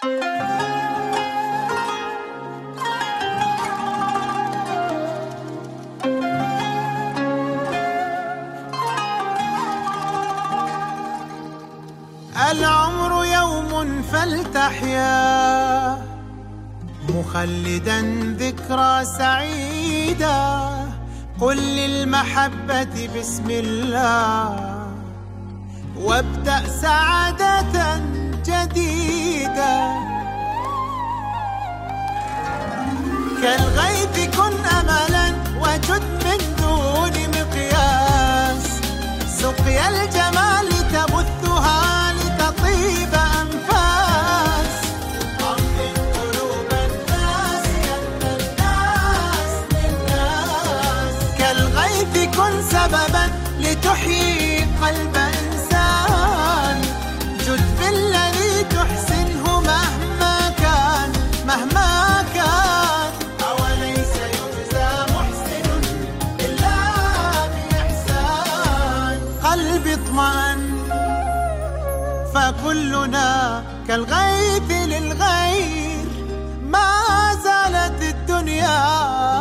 العمر يوم فلتحيا مخلدا ذكرى سعيدة، قل للمحبة بسم الله وابدأ سعادة جديدة. كالغيث كن أملا وجد من دون مقياس، سقيا الجمال تبثها لتطيب أنفاس. أمن قلوب الناس أن الناس للناس، كالغيث كن سببا لتحيي قلب إنسان. جد بالذي تحسنه مهما كان مهما كان، أوليس يجزى محسن إلا بإحسان. قلبي اطمأن فكلنا كالغيث للغير، ما زالت الدنيا